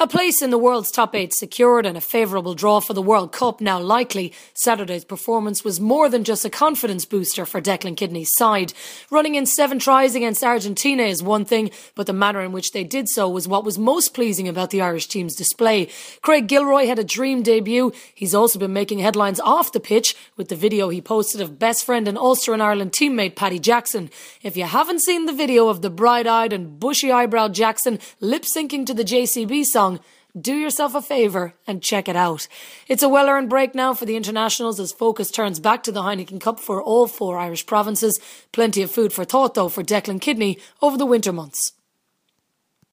A place in the world's top 8 secured and a favourable draw for the World Cup now likely. Saturday's performance was more than just a confidence booster for Declan Kidney's side. Running in 7 tries against Argentina is one thing, but the manner in which they did so was what was most pleasing about the Irish team's display. Craig Gilroy had a dream debut. He's also been making headlines off the pitch with the video he posted of best friend and Ulster and Ireland teammate Paddy Jackson. If you haven't seen the video of the bright-eyed and bushy-eyebrowed Jackson lip-syncing to the JCB song, do yourself a favour and check it out. It's a well-earned break now for the internationals as focus turns back to the Heineken Cup for all 4 Irish provinces. Plenty of food for thought though for Declan Kidney over the winter months.